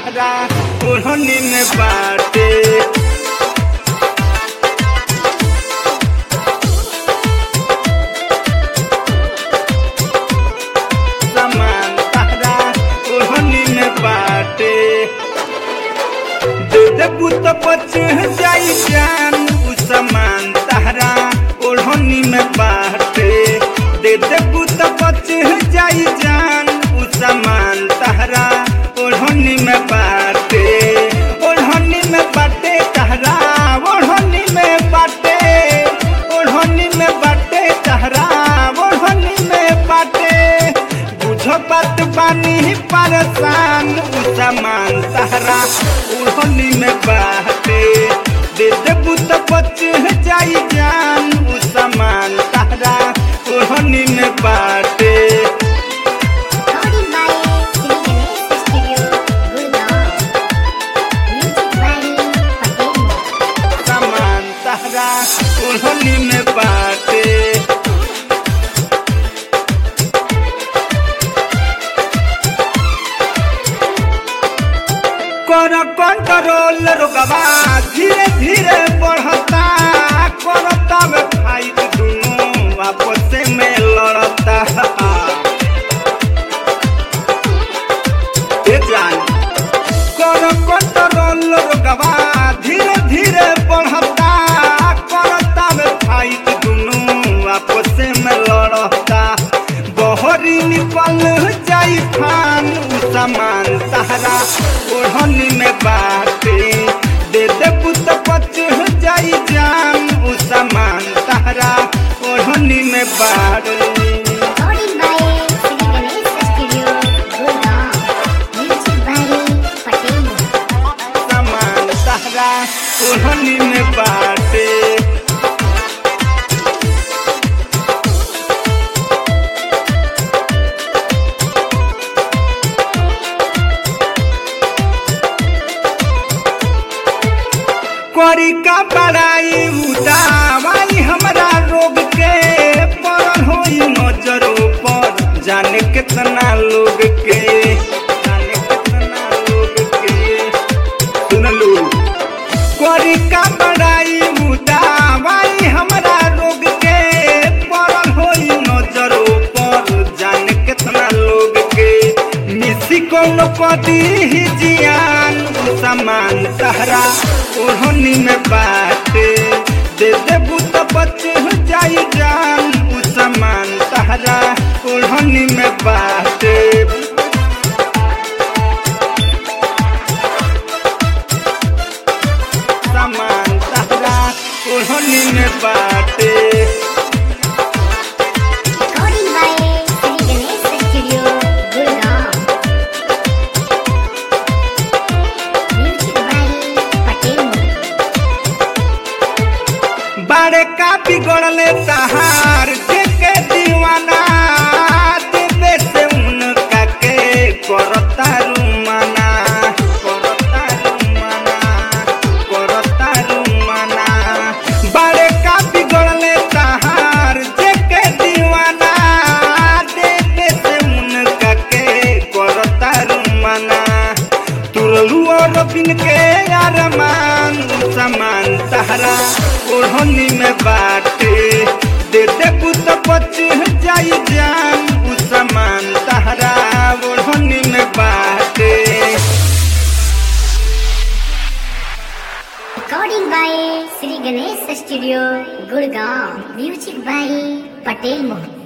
तहरा ओढ़नी में बाटे। सामान तहरा ओढ़नी में बाटे। दे देबू तो बच जाई जान उ सामान तहरा ओढ़नी में बाटे। दे देबू तो बच जाई जान उ सामान तहरा ओढ़नी में बाटे। ओढ़नी में बाटे तहरा ओढ़नी में बाटे। ओढ़नी में बाटे तहरा ओढ़नी में बाटे। बुझो बात बानी परेशान उ सामान तहरा ओढ़नी में बाटे। दे देबू तो बच जाई जान उ सामान तहरा ओढ़नी में बाटे। सामान तहरा ओढ़नी में बाटे। कर कंट्रोल रोगवा धीरे धीरे बढ़ता। करता में फाइट दोनों आपस में लड़ता। जान कर कंट्रोल रोगवा धीरे धीरे बढ़ता। करता में फाइट दोनों आपस में लड़ता। बहरी निकल जाई फान उ सामान तहरा ओढ़नी में बाटे। दे देबू तो बच जाई जान उ सामान तहरा ओढ़नी में बाटे। सामान तहरा ओढ़नी में बाटे। करी का बड़ाई उदावाई हमरा रोग के। पड़ल होई नजरों पर जाने कितना लोग के। जाने कितना लोग के सुन लो। करी का बड़ाई उदावाई हमरा रोग के। पड़ल होई नजरों पर जाने कितना लोग के। मिसी कोनो कदी ही जियान उ सामान तहरा ओढ़नी में बाटे। दे देबू तो बच जाई जान उ सामान तहरा ओढ़नी में बाटे। सामान तहरा ओढ़नी में बाटे। बारे का बिगड़ले तहार के दीवाना। देवे से उनका के करता रुमाना। करता रुमाना करता रुमाना। बारे का बिगड़ले तहार के दीवाना। देवे से उनका के करता रुमाना। तुरलू और बिन के अरमान सामान तहरा ओढ़नी में बाटे। दे देबू तो बच जाई जान उ सामान तहरा ओढ़नी में बाटे। Recording by Sri Ganesh Studio, Gurgaon. Music by Patel Mohan.